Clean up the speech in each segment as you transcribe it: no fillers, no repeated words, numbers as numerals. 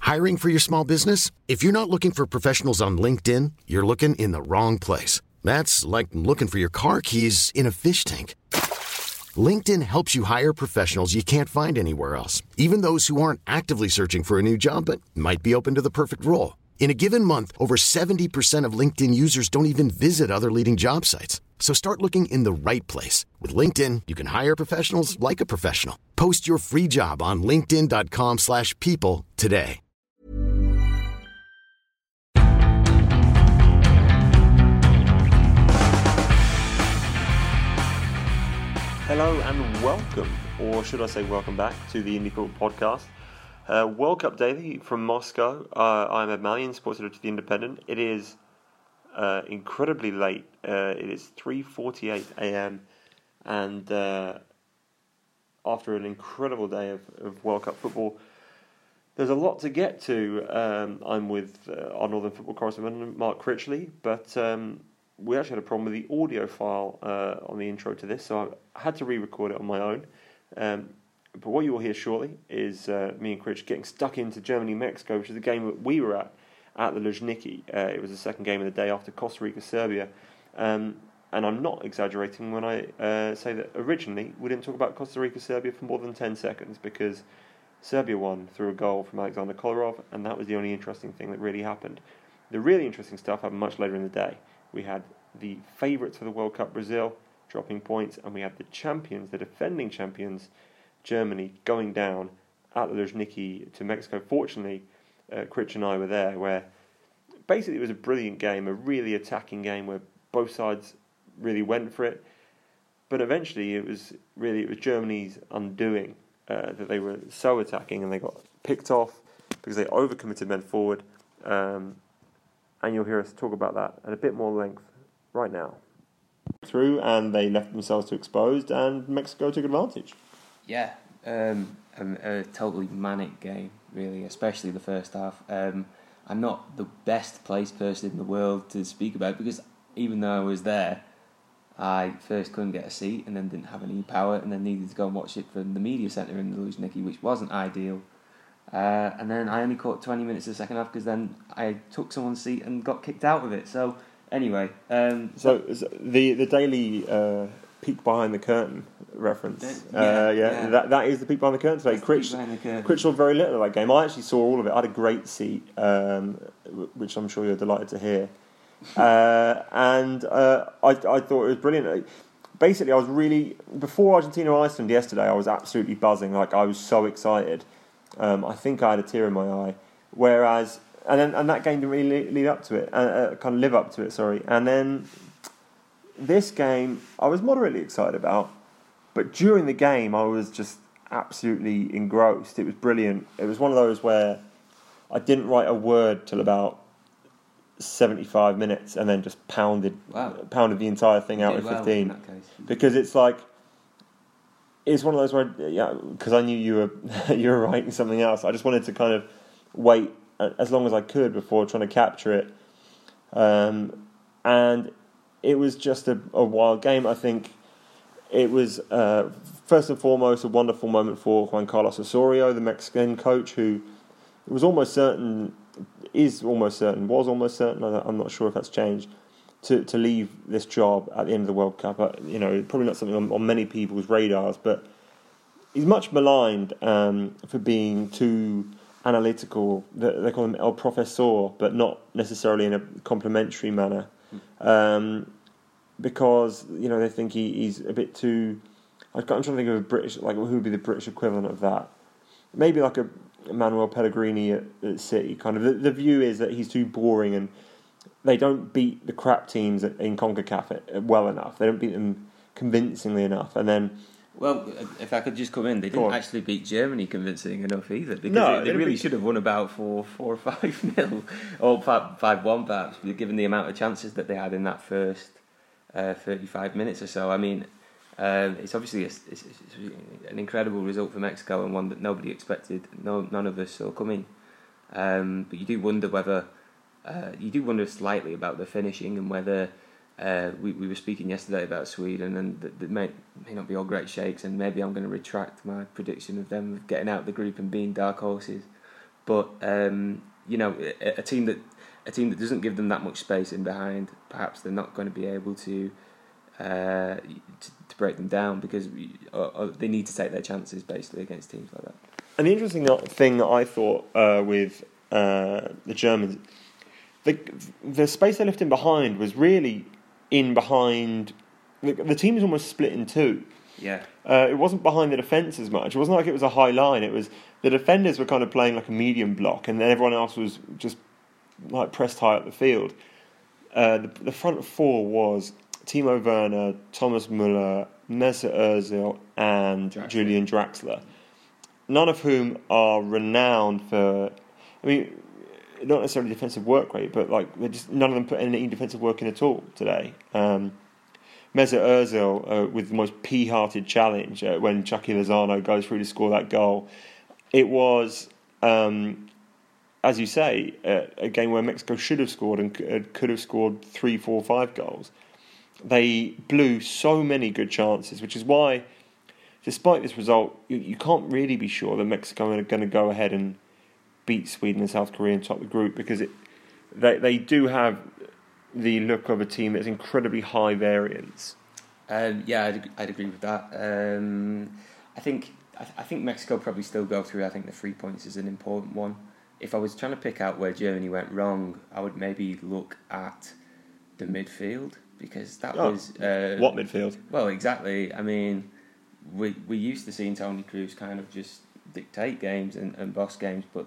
Hiring for your small business? If you're not looking for professionals on LinkedIn, you're looking in the wrong place. That's like looking for your car keys in a fish tank. LinkedIn helps you hire professionals you can't find anywhere else, even those who aren't actively searching for a new job but might be open to the perfect role. In a given month, over 70% of LinkedIn users don't even visit other leading job sites. So start looking in the right place. With LinkedIn, you can hire professionals like a professional. Post your free job on linkedin.com/people today. Hello and welcome, or should I say welcome back, to the Indie Football Podcast. World Cup daily from Moscow. I'm Ed Mallion, sports editor of The Independent. It is incredibly late. It is 3:48 a.m. and after an incredible day of World Cup football, there's a lot to get to. I'm with our Northern football correspondent, Mark Critchley, but we actually had a problem with the audio file on the intro to this, so I had to re-record it on my own. But what you will hear shortly is me and Critch getting stuck into Germany-Mexico, which is the game that we were at the Luzhniki. It was the second game of the day after Costa Rica-Serbia. And I'm not exaggerating when I say that originally we didn't talk about Costa Rica-Serbia for more than 10 seconds because Serbia won through a goal from Alexander Kolarov, and that was the only interesting thing that really happened. The really interesting stuff happened much later in the day. We had the favourites for the World Cup, Brazil, dropping points, and we had the champions, the defending champions, Germany, going down at the Luzhniki to Mexico. Fortunately, Critch and I were there, where basically it was a brilliant game, a really attacking game where both sides really went for it. But eventually it was Germany's undoing that they were so attacking and they got picked off because they overcommitted men forward. And you'll hear us talk about that at a bit more length right now. Through, and they left themselves to exposed, and Mexico took advantage. Yeah, a totally manic game, really, especially the first half. I'm not the best placed person in the world to speak about because even though I was there, I first couldn't get a seat and then didn't have any power and then needed to go and watch it from the media centre in the Luzhniki, which wasn't ideal. And then I only caught 20 minutes of the second half because then I took someone's seat and got kicked out of it. So anyway, so the daily peek behind the curtain reference. That is the peek behind the curtain today. Critch saw very little of that game. I actually saw all of it. I had a great seat, which I'm sure you're delighted to hear. And I thought it was brilliant. Basically, I was really, before Argentina-Iceland yesterday, I was absolutely buzzing. Like, I was so excited. I think I had a tear in my eye. Whereas, and that game didn't really lead up to it, kind of live up to it, sorry. And then this game, I was moderately excited about, but during the game, I was just absolutely engrossed. It was brilliant. It was one of those where I didn't write a word till about 75 minutes, and then just pounded the entire thing out in 15. In that case. Because it's like, it's one of those where, because I knew you were writing something else. I just wanted to kind of wait as long as I could before trying to capture it. And it was just a wild game. I think it was, first and foremost, a wonderful moment for Juan Carlos Osorio, the Mexican coach, who was almost certain, I'm not sure if that's changed, to leave this job at the end of the World Cup. Probably not something on many people's radars, but he's much maligned for being too analytical. They call him El Profesor, but not necessarily in a complimentary manner, because they think he's a bit too. I'm trying to think of a British, like who would be the British equivalent of that? Maybe like a Manuel Pellegrini at City. Kind of the view is that he's too boring and they don't beat the crap teams in CONCACAF well enough. They don't beat them convincingly enough. And then, well, if I could just come in, they didn't actually beat Germany convincing enough either, because they really should have won about 4 or 5-0 or 5-1 perhaps, given the amount of chances that they had in that first 35 minutes or so. I mean, it's obviously it's an incredible result for Mexico and one that nobody expected. None of us saw coming. But you do wonder slightly about the finishing and whether we were speaking yesterday about Sweden and that may not be all great shakes, and maybe I'm going to retract my prediction of them getting out of the group and being dark horses. but a team that doesn't give them that much space in behind, perhaps they're not going to be able to break them down, because they need to take their chances basically against teams like that. And the interesting thing that I thought with the Germans, the space they left in behind was really in behind. The team was almost split in two. Yeah. It wasn't behind the defence as much. It wasn't like it was a high line. It was the defenders were kind of playing like a medium block, and then everyone else was just like pressed high up the field. The front four was Timo Werner, Thomas Müller, Mesut Ozil, and Julian Draxler. None of whom are renowned for, not necessarily defensive work rate, but like none of them put any defensive work in at all today. Mesut Ozil with the most pea-hearted challenge when Chucky Lozano goes through to score that goal. It was, as you say, a game where Mexico should have scored and could have scored 3, 4, 5 goals. They blew so many good chances, which is why, despite this result, you can't really be sure that Mexico are going to go ahead and beat Sweden and South Korea and top the group, because they do have the look of a team that's incredibly high variance. I'd agree with that. I think Mexico probably still go through. I think the 3 points is an important one. If I was trying to pick out where Germany went wrong, I would maybe look at the midfield, because that was... what midfield? Well, exactly. I mean, we used to seeing Toni Kroos kind of just dictate games and boss games, but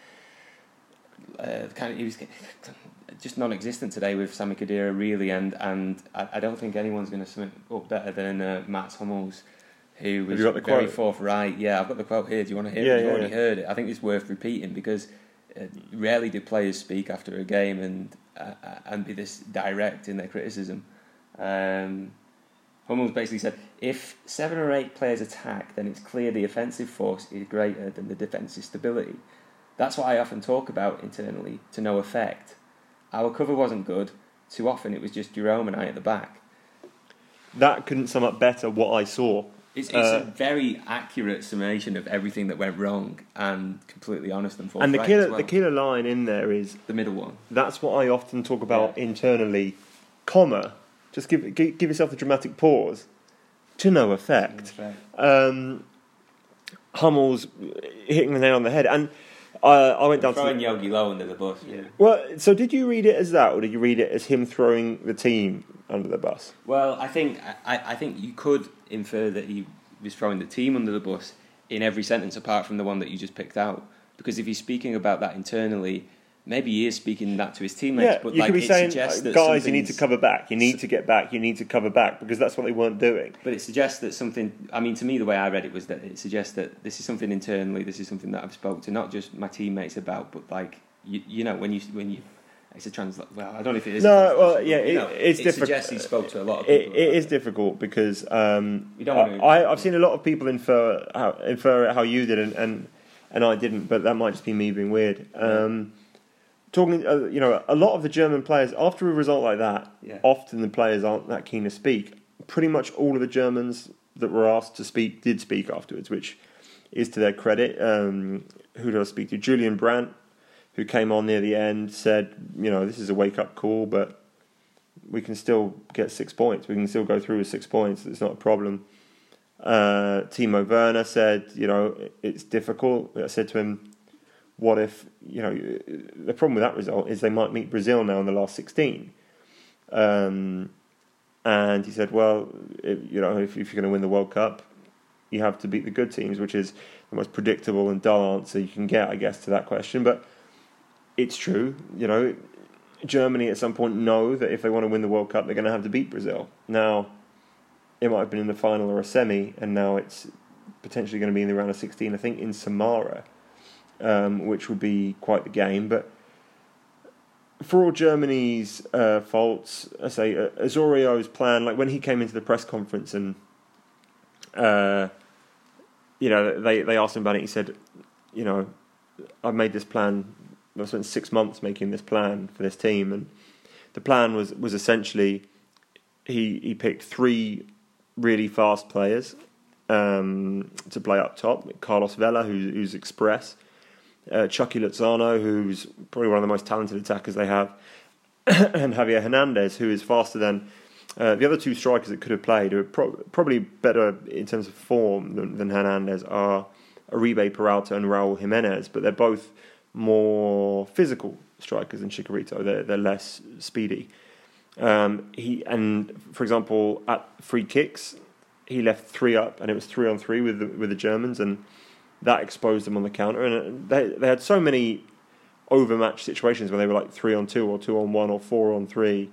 he was just non-existent today with Sami Khedira, really, and I don't think anyone's going to sum it up better than Mats Hummels, who was very forthright. Yeah, I've got the quote here. Do you want to hear it? You've already heard it. I think it's worth repeating, because rarely do players speak after a game and be this direct in their criticism. Hummels basically said, if 7 or 8 players attack, then it's clear the offensive force is greater than the defensive stability. That's what I often talk about internally, to no effect. Our cover wasn't good. Too often it was just Jerome and I at the back. That couldn't sum up better what I saw. It's a very accurate summation of everything that went wrong, and completely honest and forthright. And the killer line in there is the middle one. That's what I often talk about internally. Comma. Just give yourself the dramatic pause. To no effect. Hummels hitting the nail on the head, and I went down throwing Yogi Low under the bus. Yeah. Well, so did you read it as that, or did you read it as him throwing the team under the bus? Well, I think you could infer that he was throwing the team under the bus in every sentence apart from the one that you just picked out. Because if he's speaking about that internally, maybe he is speaking that to his teammates. Yeah, but you could be saying, guys, you need to cover back. You need to get back. You need to cover back, because that's what they weren't doing. But it suggests that something... I mean, to me, the way I read it was that it suggests that this is something internally, this is something that I've spoke to not just my teammates about, but like, you know, when you it's a translation. Well, I don't know if it is. No, well, yeah, it's difficult. It suggests he spoke to a lot of people. It is difficult, because I've seen a lot of people infer it how you did, and I didn't, but that might just be me being weird. Talking, a lot of the German players, after a result like that, often the players aren't that keen to speak. Pretty much all of the Germans that were asked to speak did speak afterwards, which is to their credit. Who did I speak to? Julian Brandt, who came on near the end, said, this is a wake-up call, but we can still get 6 points. We can still go through with 6 points. It's not a problem. Timo Werner said, it's difficult. I said to him, what if, the problem with that result is they might meet Brazil now in the last 16. And he said, well, if you're going to win the World Cup, you have to beat the good teams, which is the most predictable and dull answer you can get, I guess, to that question. But it's true. Germany at some point know that if they want to win the World Cup, they're going to have to beat Brazil. Now, it might have been in the final or a semi, and now it's potentially going to be in the round of 16, I think, in Samara. Which would be quite the game. But for all Germany's faults, I say Osorio's plan, like when he came into the press conference and they asked him about it, he said, I've made this plan, I spent 6 months making this plan for this team, and the plan was essentially he picked 3 really fast players to play up top. Carlos Vela, who's express. Chucky Lozano, who's probably one of the most talented attackers they have, and Javier Hernandez, who is faster than the other two strikers that could have played, who are probably better in terms of form than Hernandez, are Uribe Peralta and Raul Jimenez, but they're both more physical strikers than Chicharito. They're less speedy. For example, at free kicks, he left 3 up, and it was 3-on-3 with the Germans, and that exposed them on the counter. And they had so many overmatched situations where they were like 3-on-2 or 2-on-1 or 4-on-3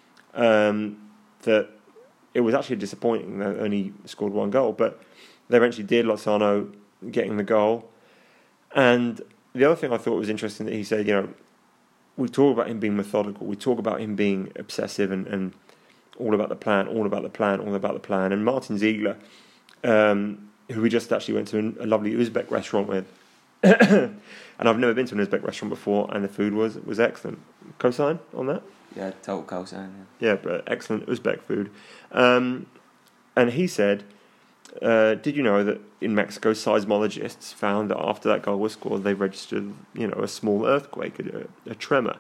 that it was actually disappointing. They only scored 1 goal, but they eventually did. Lozano getting the goal. And the other thing I thought was interesting that he said, we talk about him being methodical, we talk about him being obsessive and all about the plan, all about the plan, all about the plan. And Martin Ziegler, who we just actually went to a lovely Uzbek restaurant with, and I've never been to an Uzbek restaurant before, and the food was excellent. Cosign on that? Yeah, total cosign. Yeah, but excellent Uzbek food. And he said, did you know that in Mexico, seismologists found that after that goal was scored, they registered, a small earthquake, a tremor.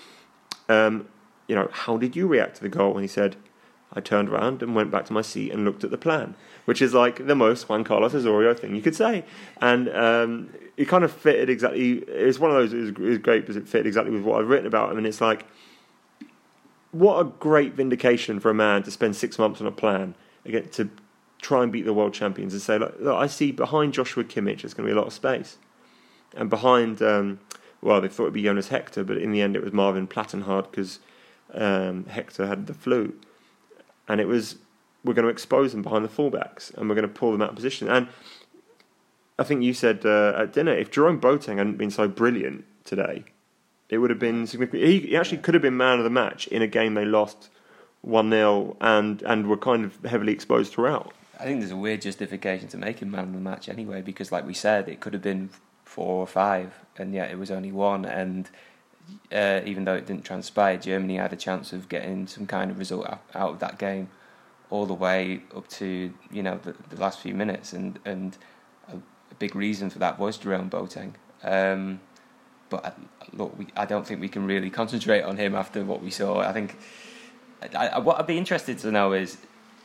How did you react to the goal? And he said, I turned around and went back to my seat and looked at the plan, which is like the most Juan Carlos Osorio thing you could say. And it kind of fitted exactly. It's one of those. It was great because it fit exactly with what I've written about him. And it's like, what a great vindication for a man to spend 6 months on a plan again to try and beat the world champions and say, look, I see behind Joshua Kimmich there's going to be a lot of space, and behind they thought it'd be Jonas Hector, but in the end it was Marvin Plattenhardt because Hector had the flu, and it was, we're going to expose them behind the fullbacks and we're going to pull them out of position. And I think you said at dinner, if Jerome Boateng hadn't been so brilliant today, it would have been significant. He actually could have been man of the match in a game they lost 1-0 and were kind of heavily exposed throughout. I think there's a weird justification to make him man of the match anyway, because like we said, it could have been 4 or 5, and yet it was only 1. And even though it didn't transpire, Germany had a chance of getting some kind of result out of that game, all the way up to the last few minutes. And a big reason for that was Jerome Boateng. But look, I don't think we can really concentrate on him after what we saw. I think what I'd be interested to know is,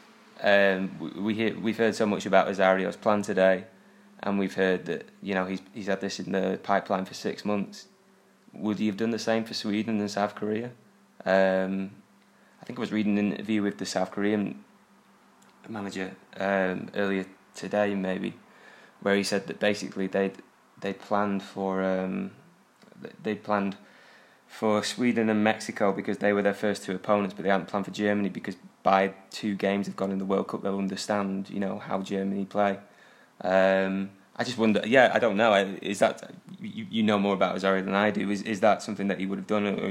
we've heard so much about Osario's plan today, and we've heard that he's had this in the pipeline for 6 months. Would he have done the same for Sweden and South Korea? I think I was reading an interview with the South Korean manager earlier today, maybe, where he said that basically they planned for Sweden and Mexico because they were their first 2 opponents, but they hadn't planned for Germany because by 2 games they've gone in the World Cup, they'll understand, how Germany play. I just wonder, I don't know, is that, you know more about Osorio than I do, is that something that he would have done, or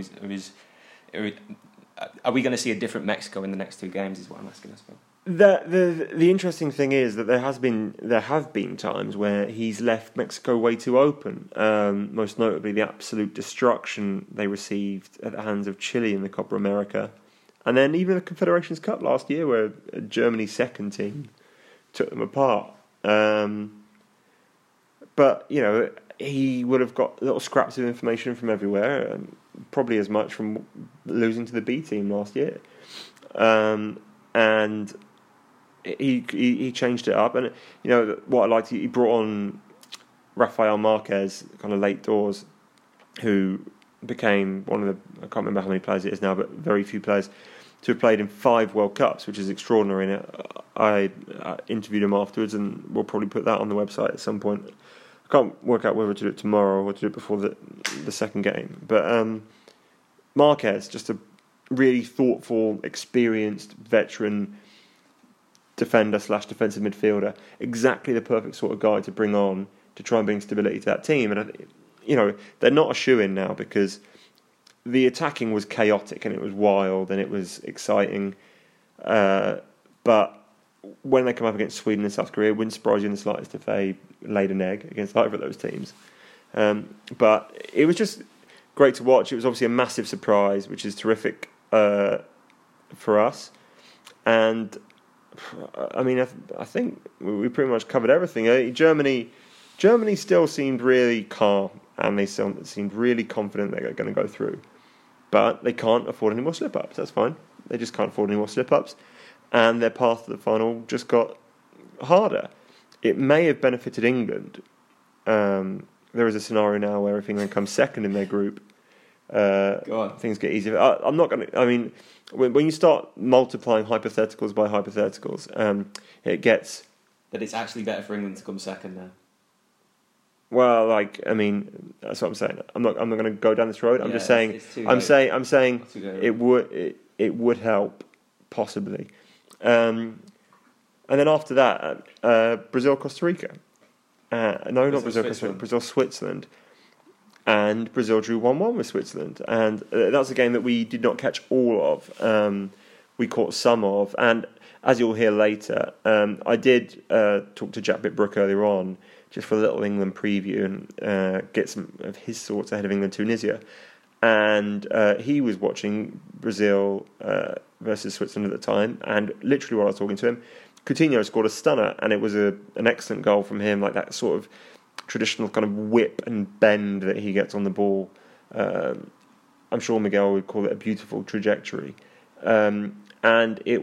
are we going to see a different Mexico in the next 2 games, is what I'm asking, I suppose. The interesting thing is that there have been times where he's left Mexico way too open. Most notably, the absolute destruction they received at the hands of Chile in the Copa America, and then even the Confederations Cup last year, where Germany's second team took them apart. But he would have got little scraps of information from everywhere, probably as much from losing to the B team last year, and he changed it up. And what I liked, he brought on Rafael Marquez kind of late doors, who became one of the, I can't remember how many players it is now, but very few players to have played in 5 World Cups, which is extraordinary. And I interviewed him afterwards, and we'll probably put that on the website at some point. I can't work out whether to do it tomorrow or to do it before the second game. But Marquez, just a really thoughtful, experienced, veteran defender / defensive midfielder, exactly the perfect sort of guy to bring on to try and bring stability to that team. And they're not a shoo-in now because the attacking was chaotic and it was wild and it was exciting. But when they come up against Sweden and South Korea, it wouldn't surprise you in the slightest if they laid an egg against either of those teams. But it was just great to watch. It was obviously a massive surprise, which is terrific for us. And I mean, I think we pretty much covered everything. Germany still seemed really calm and they seemed really confident they're going to go through. But they can't afford any more slip-ups. That's fine. They just can't afford any more slip-ups. And their path to the final just got harder. It may have benefited England. There is a scenario now where if England comes second in their group, things get easier. I'm not going to... I mean, when you start multiplying hypotheticals by hypotheticals, it gets... That it's actually better for England to come second now. Well, I mean, that's what I'm saying. I'm not going to go down this road. I'm just saying. I'm saying it would help possibly. And then after that, Brazil, Costa Rica. Not Brazil, Costa Rica. Brazil, Switzerland. And Brazil drew 1-1 with Switzerland. And that was a game that we did not catch all of. We caught some of. And as you'll hear later, I did talk to Jack Bitbrook earlier on, just for a little England preview and get some of his thoughts ahead of England-Tunisia. And he was watching Brazil versus Switzerland at the time, and literally while I was talking to him, Coutinho scored a stunner, and it was an excellent goal from him, like that sort of traditional kind of whip and bend that he gets on the ball. I'm sure Miguel would call it a beautiful trajectory. And it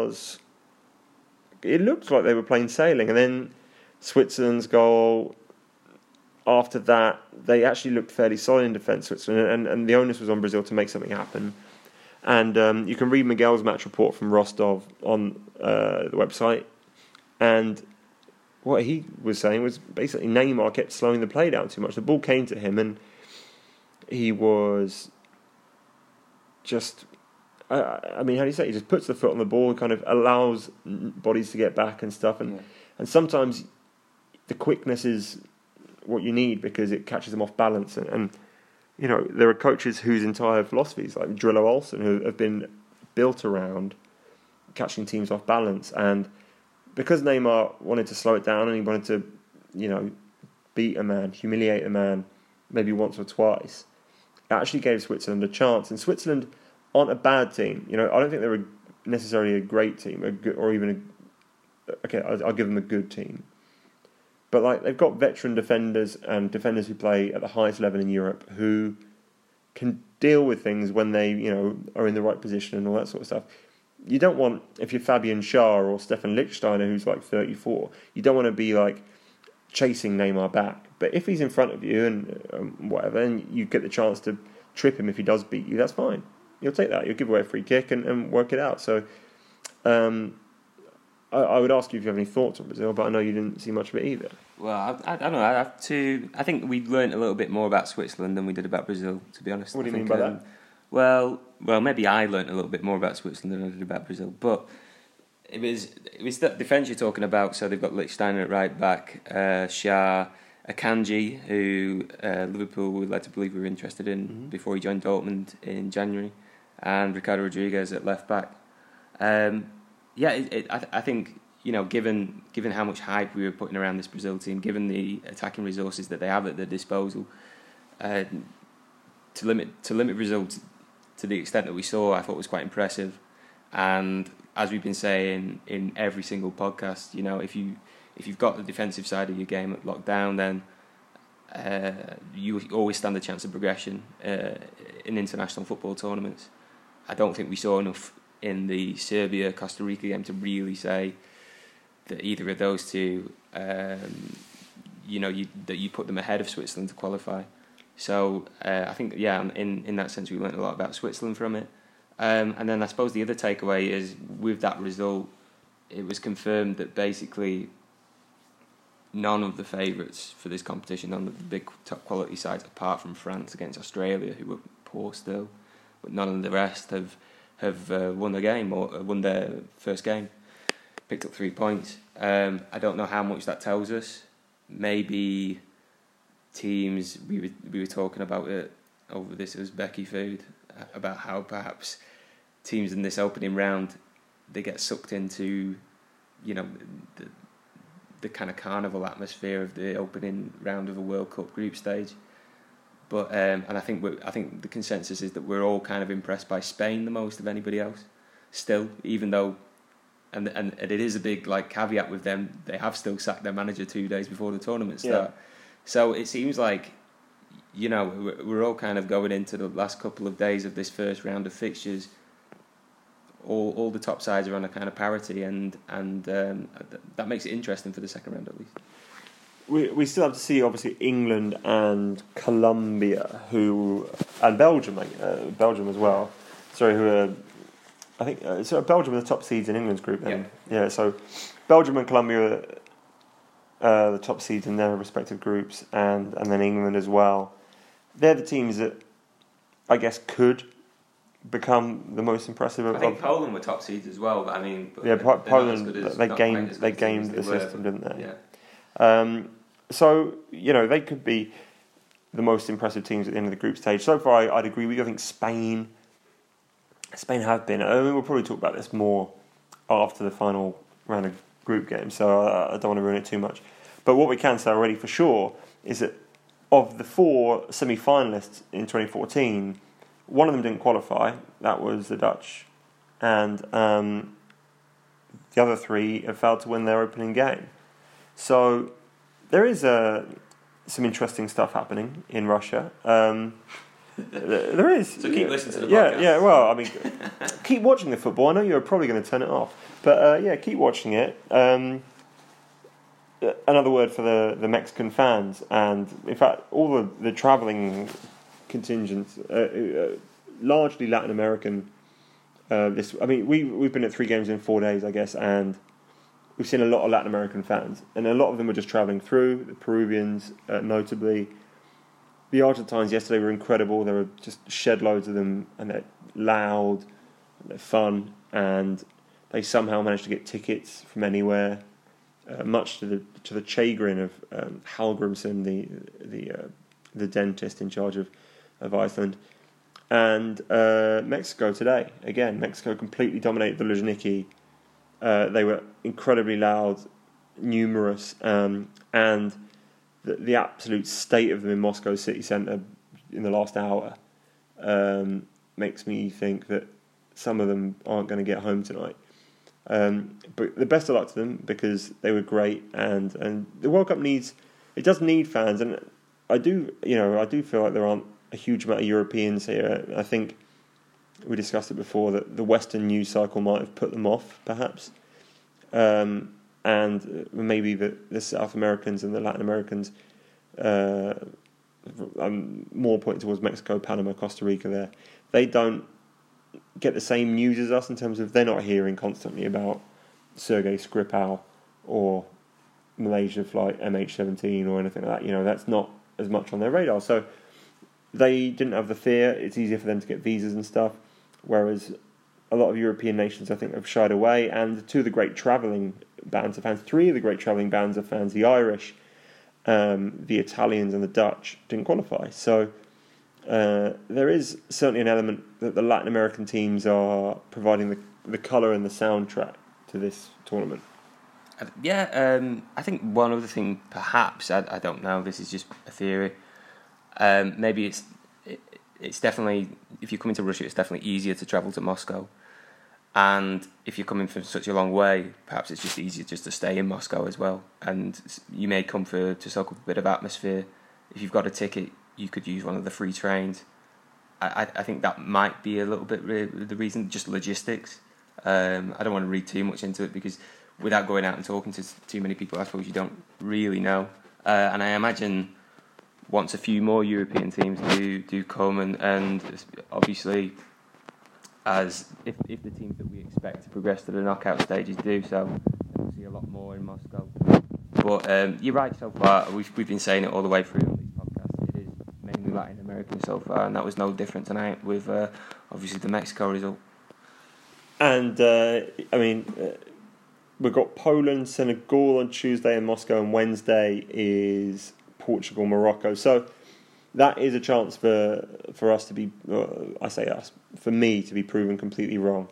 looked like they were plain sailing, and then Switzerland's goal, after that, they actually looked fairly solid in defence, Switzerland, and the onus was on Brazil to make something happen. And you can read Miguel's match report from Rostov on the website, and what he was saying was basically Neymar kept slowing the play down too much. The ball came to him, and he was just... I mean, how do you say? He just puts the foot on the ball and kind of allows bodies to get back and stuff. And sometimes the quickness is what you need because it catches them off balance. And you know, there are coaches whose entire philosophies, like Drillo Olsen, who have been built around catching teams off balance. And because Neymar wanted to slow it down and he wanted to, you know, beat a man, humiliate a man, maybe once or twice, it actually gave Switzerland a chance. And Switzerland aren't a bad team. You know, I don't think they're necessarily a great team, I'll give them a good team. But like they've got veteran defenders and defenders who play at the highest level in Europe who can deal with things when they, you know, are in the right position and all that sort of stuff. You don't want, if you're Fabian Schär or Stefan Lichtsteiner, who's like 34, you don't want to be like chasing Neymar back. But if he's in front of you and whatever, and you get the chance to trip him if he does beat you, that's fine. You'll take that. You'll give away a free kick and work it out. So I would ask you if you have any thoughts on Brazil, but I know you didn't see much of it either. Well, I don't know. I think we learnt a little bit more about Switzerland than we did about Brazil, to be honest. What do you mean by that? Well, maybe I learnt a little bit more about Switzerland than I did about Brazil, but it was that defence you're talking about. So they've got Lichtsteiner at right back, Schär, Akanji, who Liverpool would like to believe we were interested in before he joined Dortmund in January, and Ricardo Rodriguez at left back. I think, you know, given how much hype we were putting around this Brazil team, given the attacking resources that they have at their disposal, to limit Brazil to the extent that we saw, I thought was quite impressive. And as we've been saying in every single podcast, you know, if you've got the defensive side of your game locked down, then you always stand a chance of progression in international football tournaments. I don't think we saw enough in the Serbia-Costa Rica game to really say that either of those two, that you put them ahead of Switzerland to qualify. So I think, in that sense, we learned a lot about Switzerland from it. And then I suppose the other takeaway is, with that result, it was confirmed that basically none of the favourites for this competition, none of the big top quality sides, apart from France against Australia, who were poor still, but none of the rest have won the game or won their first game, picked up 3 points. I don't know how much that tells us. Maybe teams, we were talking about it over this Uzbeki food, about how perhaps teams in this opening round, they get sucked into, you know, the kind of carnival atmosphere of the opening round of a World Cup group stage. But and I think the consensus is that we're all kind of impressed by Spain the most of anybody else. Still, even though, and it is a big like caveat with them, they have still sacked their manager 2 days before the tournament start. Yeah. So it seems like we're all kind of going into the last couple of days of this first round of fixtures. All the top sides are on a kind of parity, and that makes it interesting for the second round at least. We still have to see, obviously, England and Colombia, and Belgium, Belgium as well. Sorry, who are, I think, Belgium are the top seeds in England's group. Then. Yeah. So Belgium and Colombia are the top seeds in their respective groups, and then England as well. They're the teams that I guess could become the most impressive. I think Poland were top seeds as well. But I mean, Poland they gamed the system, didn't they? Yeah. So they could be the most impressive teams at the end of the group stage. So far, I'd agree with you. I think Spain have been. I mean, we'll probably talk about this more after the final round of group games, so I don't want to ruin it too much. But what we can say already for sure is that of the 4 semi-finalists in 2014, one of them didn't qualify. That was the Dutch, and the other 3 have failed to win their opening game. So there is some interesting stuff happening in Russia. There is. So keep listening to the podcast. Yeah. Well, I mean, keep watching the football. I know you're probably going to turn it off, but keep watching it. Another word for the Mexican fans, and in fact, all the travelling contingents, largely Latin American. We've been at 3 games in 4 days, I guess, and we've seen a lot of Latin American fans, and a lot of them were just travelling through. The Peruvians, notably. The Argentines yesterday were incredible. There were just shed loads of them, and they're loud, and they're fun, and they somehow managed to get tickets from anywhere, much to the chagrin of Hallgrimsson, the dentist in charge of Iceland. And Mexico today, again, Mexico completely dominated the Luzhniki. They were incredibly loud, numerous, and the absolute state of them in Moscow city centre in the last hour makes me think that some of them aren't going to get home tonight. But the best of luck to them, because they were great, and the World Cup does need fans, and I do feel like there aren't a huge amount of Europeans here. I think we discussed it before that the Western news cycle might have put them off, perhaps. And maybe the South Americans and the Latin Americans, I'm more pointing towards Mexico, Panama, Costa Rica there. They don't get the same news as us in terms of they're not hearing constantly about Sergei Skripal or Malaysia flight MH17 or anything like that. That's not as much on their radar. So they didn't have the fear. It's easier for them to get visas and stuff, whereas a lot of European nations, I think, have shied away. And 2 of the great travelling bands of fans, 3 of the great travelling bands of fans, the Irish, the Italians and the Dutch, didn't qualify. So there is certainly an element that the Latin American teams are providing the colour and the soundtrack to this tournament. I think one other thing, perhaps, I don't know, this is just a theory, maybe it's definitely, if you're coming to Russia, it's definitely easier to travel to Moscow. And if you're coming from such a long way, perhaps it's just easier just to stay in Moscow as well. And you may come to soak up a bit of atmosphere. If you've got a ticket, you could use one of the free trains. I think that might be a little bit the reason, just logistics. I don't want to read too much into it, because without going out and talking to too many people, I suppose you don't really know. And I imagine once a few more European teams do come, and obviously, as if the teams that we expect to progress to the knockout stages do so, then we'll see a lot more in Moscow. But you're right, so far we've been saying it all the way through on these podcasts. It is mainly Latin American so far, and that was no different tonight with obviously the Mexico result. And we've got Poland, Senegal on Tuesday in Moscow, and Wednesday is Portugal, Morocco. So that is a chance for us to be, I say us, for me to be proven completely wrong.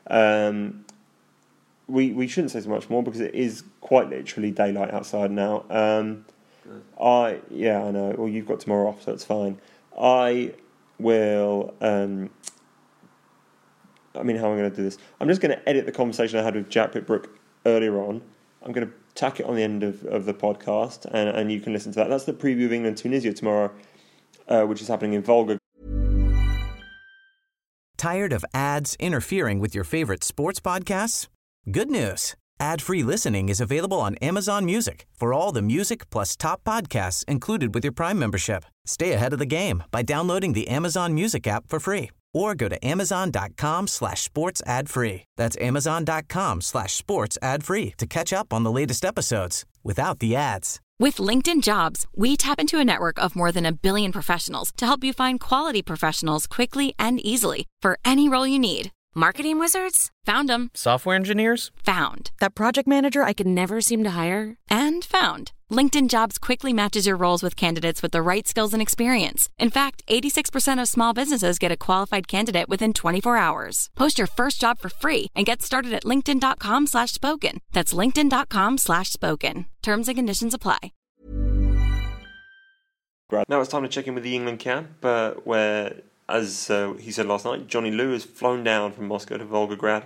We shouldn't say so much more, because it is quite literally daylight outside now. I know. Well, you've got tomorrow off, so it's fine. I will. How am I going to do this? I'm just going to edit the conversation I had with Jack Pittbrook earlier on. I'm going to tack it on the end of the podcast, and you can listen to that. That's the preview of England-Tunisia tomorrow. which is happening in Volga. Tired of ads interfering with your favorite sports podcasts? Good news. Ad-free listening is available on Amazon Music for all the music plus top podcasts included with your Prime membership. Stay ahead of the game by downloading the Amazon Music app for free or go to amazon.com/sports ad free. That's amazon.com/sports ad free to catch up on the latest episodes without the ads. With LinkedIn Jobs, we tap into a network of more than 1 billion professionals to help you find quality professionals quickly and easily for any role you need. Marketing wizards? Found them. Software engineers? Found. That project manager I could never seem to hire? And found. LinkedIn Jobs quickly matches your roles with candidates with the right skills and experience. In fact, 86% of small businesses get a qualified candidate within 24 hours. Post your first job for free and get started at linkedin.com/spoken. That's linkedin.com/spoken. Terms and conditions apply. Now it's time to check in with the England camp, where, as he said last night, Johnny Liu has flown down from Moscow to Volgograd.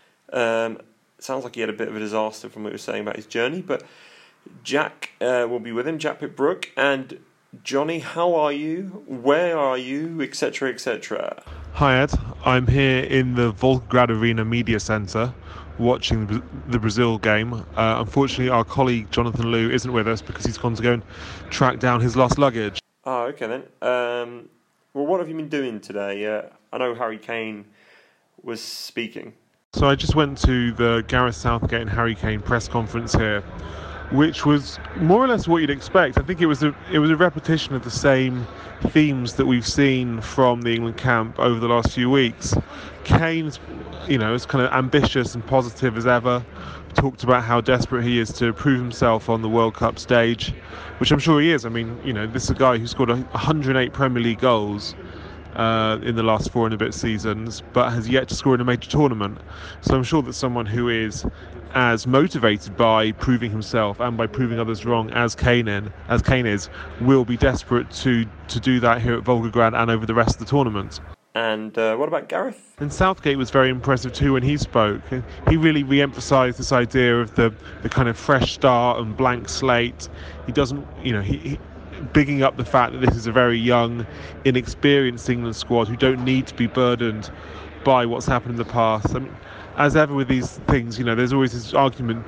Sounds like he had a bit of a disaster from what he was saying about his journey, but Jack will be with him, Jack Pitt-Brooke. And Johnny, how are you? Where are you? Etc., etc. Hi Ed, I'm here in the Volgograd Arena Media Centre watching the Brazil game. Unfortunately, our colleague Jonathan Liu isn't with us because he's gone to go and track down his lost luggage. Oh, okay then. Well, what have you been doing today? I know Harry Kane was speaking. So I just went to the Gareth Southgate and Harry Kane press conference here, which was more or less what you'd expect. I think it was a repetition of the same themes that we've seen from the England camp over the last few weeks. Kane's, is kind of ambitious and positive as ever. Talked about how desperate he is to prove himself on the World Cup stage, which I'm sure he is. I mean, this is a guy who scored 108 Premier League goals in the last 4 and a bit seasons, but has yet to score in a major tournament. So I'm sure that someone who is as motivated by proving himself and by proving others wrong as Kane is, will be desperate to do that here at Volgograd and over the rest of the tournament. And what about Gareth? And Southgate was very impressive too when he spoke. He really re-emphasised this idea of the kind of fresh start and blank slate. He doesn't, he bigging up the fact that this is a very young, inexperienced England squad who don't need to be burdened by what's happened in the past. I mean, as ever with these things, there's always this argument.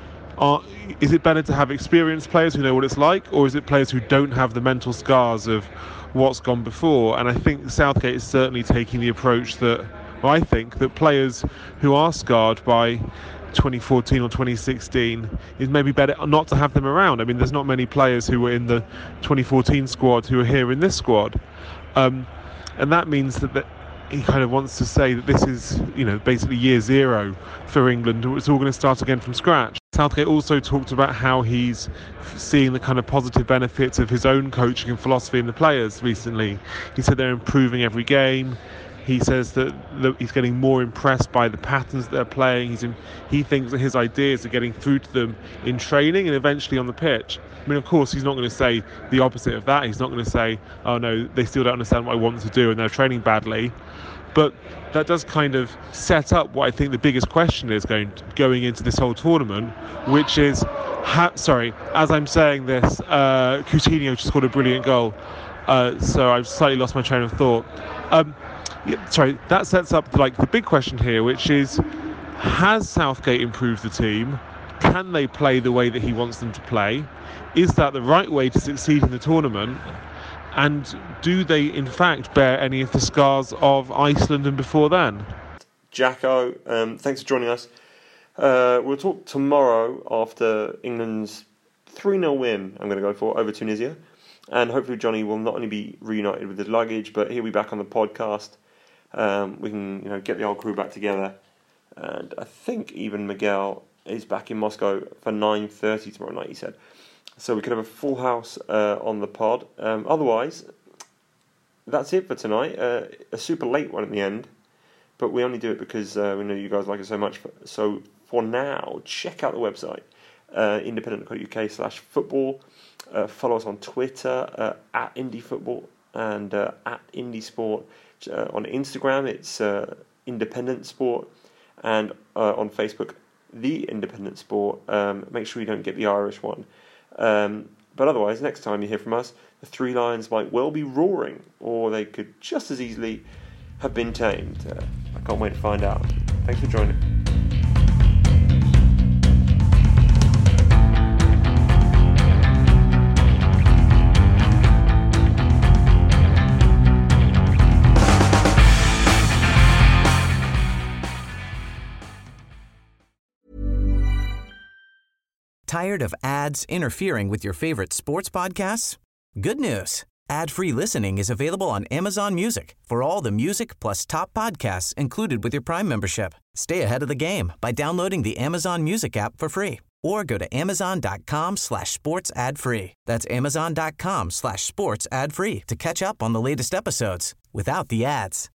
Is it better to have experienced players who know what it's like, or is it players who don't have the mental scars of what's gone before? And I think Southgate is certainly taking the approach that I think that players who are scarred by 2014 or 2016 is maybe better not to have them around. I mean, there's not many players who were in the 2014 squad who are here in this squad, and that means that he kind of wants to say that this is, basically year zero for England. It's all going to start again from scratch. Southgate also talked about how he's seeing the kind of positive benefits of his own coaching and philosophy in the players recently. He said they're improving every game. He says that he's getting more impressed by the patterns that they're playing. He thinks that his ideas are getting through to them in training and eventually on the pitch. I mean, of course, he's not going to say the opposite of that. He's not going to say, oh no, they still don't understand what I want to do and they're training badly. But that does kind of set up what I think the biggest question is going into this whole tournament, which is, as I'm saying this, Coutinho just scored a brilliant goal. So I've slightly lost my train of thought. That sets up the big question here, which is, has Southgate improved the team? Can they play the way that he wants them to play? Is that the right way to succeed in the tournament? And do they, in fact, bear any of the scars of Iceland and before then? Jacko, thanks for joining us. We'll talk tomorrow after England's 3-0 win, I'm going to go for, over Tunisia. And hopefully Johnny will not only be reunited with his luggage, but he'll be back on the podcast. We can, get the old crew back together. And I think even Miguel is back in Moscow for 9:30 tomorrow night, he said. So we could have a full house on the pod. Otherwise, that's it for tonight. A super late one at the end. But we only do it because we know you guys like it so much. So for now, check out the website, independent.uk/football. Follow us on Twitter, at IndieFootball and at IndieSport. On Instagram, it's Independent Sport. And on Facebook, The Independent Sport. Make sure you don't get the Irish one. But otherwise, next time you hear from us, the three lions might well be roaring, or they could just as easily have been tamed. I can't wait to find out. Thanks for joining. Tired of ads interfering with your favorite sports podcasts? Good news. Ad-free listening is available on Amazon Music for all the music plus top podcasts included with your Prime membership. Stay ahead of the game by downloading the Amazon Music app for free or go to amazon.com/sports ad free. That's amazon.com/sports ad free to catch up on the latest episodes without the ads.